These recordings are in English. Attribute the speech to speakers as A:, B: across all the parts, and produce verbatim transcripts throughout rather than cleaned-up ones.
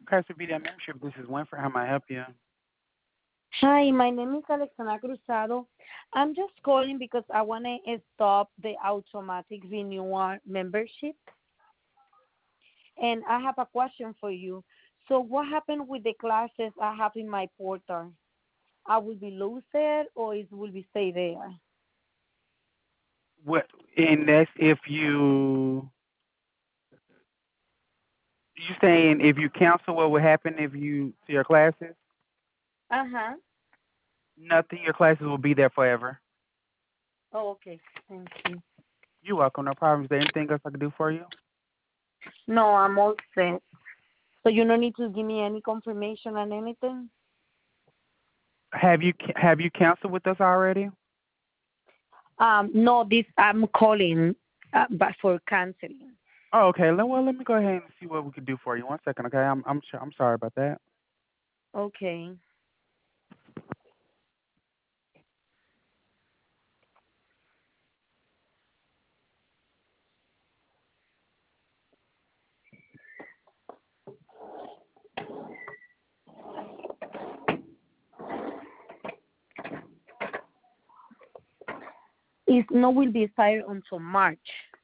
A: Christ be that membership. This is Winfrey. How may I help you?
B: Hi, my name is Alexandra Cruzado. I'm just calling because I want to stop the automatic renewal membership. And I have a question for you. So what happened with the classes I have in my portal? I will be lose it or it will be stay there?
A: What? And that's if you you saying if you cancel, what would happen if you to your classes?
B: Uh-huh.
A: Nothing. Your classes will be there forever.
B: Oh, okay. Thank you.
A: You're welcome. No problem. Is there anything else I can do for you?
B: No, I'm all set. So you don't need to give me any confirmation on anything?
A: Have you have you canceled with us already?
B: Um, no, this I'm calling, uh, but for canceling.
A: Oh, okay. Let, well, let me go ahead and see what we can do for you. One second, okay? I'm I'm sure, I'm sorry about that.
B: Okay. It no will be expired until March.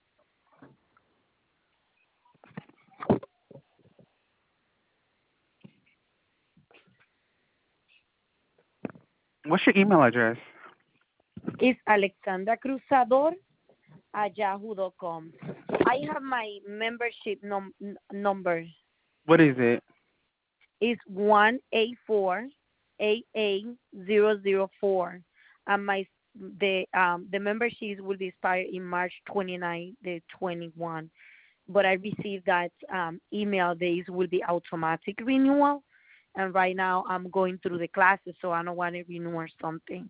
A: What's your email address?
B: It's Alexandra Cruzador at yahoo dot com. I have my membership num- n- number.
A: What is it?
B: It's one eight four eight eight zero zero four, and my the um the membership will be expired in March twenty ninth, the twenty one. But I received that um, email. Days will be automatic renewal, and right now I'm going through the classes, so I don't want to renew or something.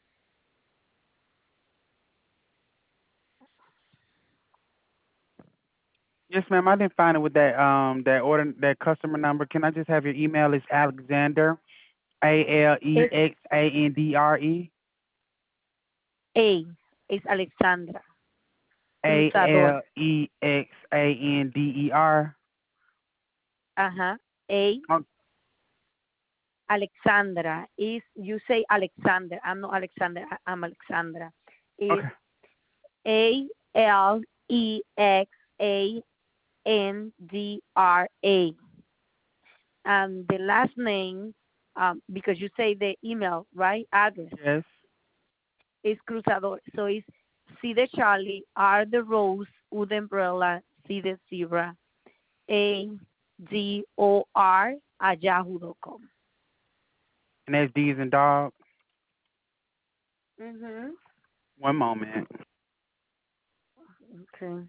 A: Yes, ma'am. I didn't find it with that um that order that customer number. Can I just have your email? It's Alexander, A L E
B: It's
A: X A N D R E,
B: A. It's Alexandra
A: A
B: Cruzador.
A: L E X A N D E R.
B: Uh-huh. A.
A: Oh,
B: Alexandra is, you say Alexander. I'm not Alexander. I- I'm Alexandra. Is
A: okay.
B: A L E X A N D R A. And the last name, um, because you say the email, right? Address
A: Yes.
B: is Cruzador. So it's C the Charlie, R the Rose, U the Umbrella, C the Zebra, A D O R at yahoo dot com.
A: And that's D's and dog.
B: Mhm.
A: One moment.
B: Okay.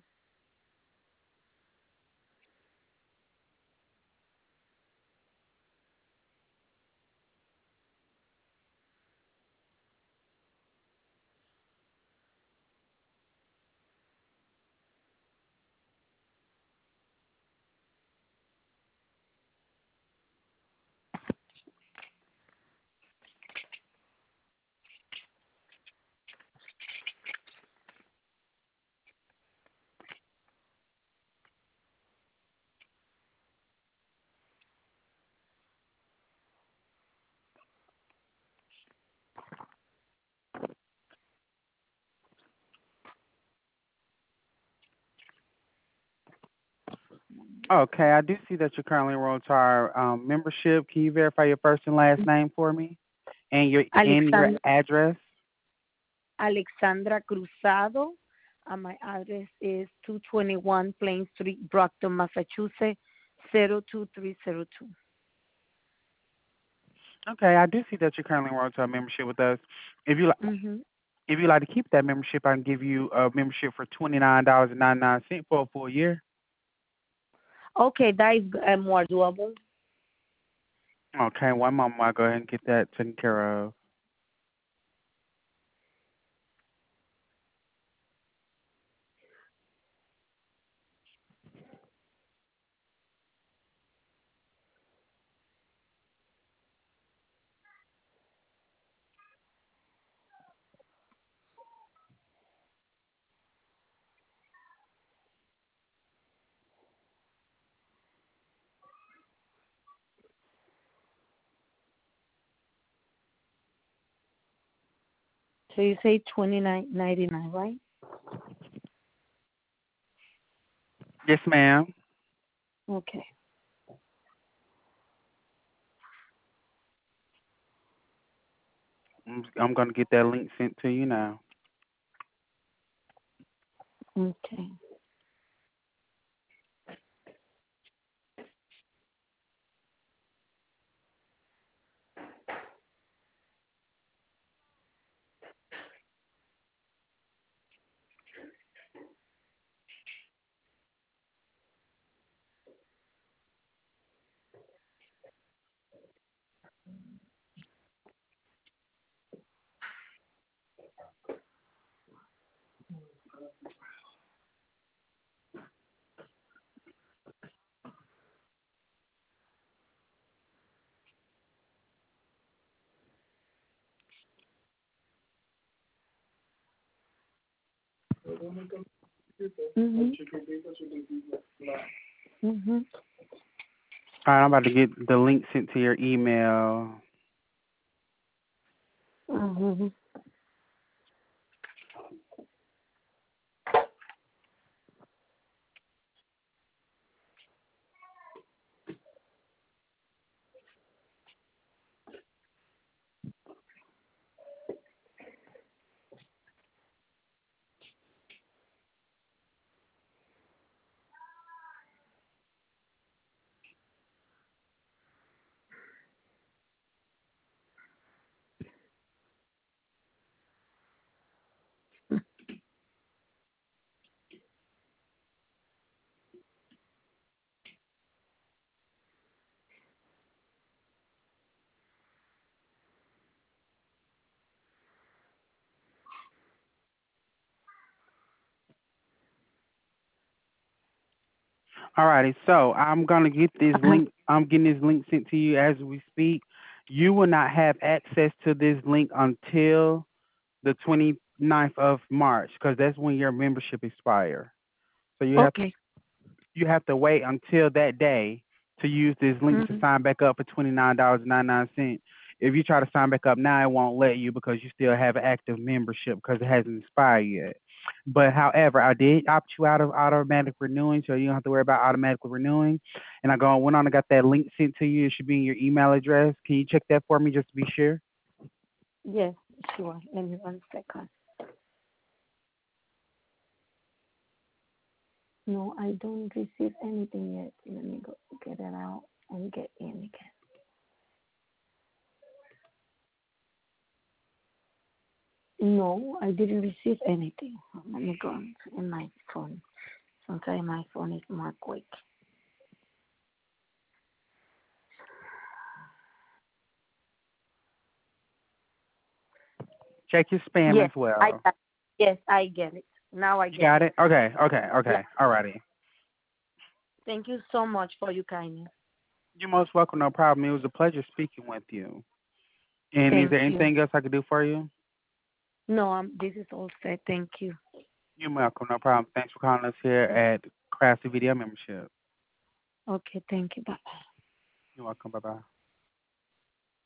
A: Okay, I do see that you're currently enrolled to our um, membership. Can you verify your first and last name for me and your and your
B: Alexand-
A: address?
B: Alexandra Cruzado. And my address is two twenty-one Plain Street, Brockton, Massachusetts, zero two three zero two.
A: Okay, I do see that you're currently enrolled to our membership with us. If you li-
B: Mm-hmm.
A: if you like to keep that membership, I can give you a membership for twenty nine dollars and ninety nine cents for a full year.
B: Okay, that is uh, more doable.
A: Okay, one moment. I'll go ahead and get that taken care of.
B: So you say twenty nine ninety nine, right?
A: Yes, ma'am.
B: Okay.
A: I'm, I'm gonna get that link sent to you now.
B: Okay. Mhm. Mhm.
A: All right, I'm about to get the link sent to your email.
B: Mhm.
A: All righty, so I'm gonna get this link. I'm getting this link sent to you as we speak. You will not have access to this link until the 29th of March, because that's when your membership expires. So you have
B: Okay.
A: you have to wait until that day to use this link to
B: Mhm.
A: sign back up for twenty nine dollars and ninety nine cents. If you try to sign back up now, it won't let you because you still have an active membership because it hasn't expired yet. But however, I did opt you out of automatic renewing, so you don't have to worry about automatically renewing. And I go went on and got that link sent to you. It should be in your email address. Can you check that for me just to be sure?
B: Yes, sure. Let me one second. No, I don't receive anything yet. Let me go get it out and get in again. No, I didn't receive anything. Let me go in my phone. Sometimes my phone is more quick.
A: Check your spam
B: Yes,
A: as
B: I
A: well.
B: got yes, I get it. Now I
A: You
B: get
A: got
B: it.
A: it? Okay, okay,
B: Yeah.
A: okay. Alrighty.
B: Thank you so much for your kindness.
A: You're most welcome, no problem. It was a pleasure speaking with you. And is
B: Thank
A: there
B: you.
A: anything else I could do for you?
B: No, um, this is all set. Thank you.
A: You're welcome, no problem. Thanks for calling us here at Crafty Video Membership.
B: Okay, thank you. Bye bye.
A: You're welcome. Bye bye.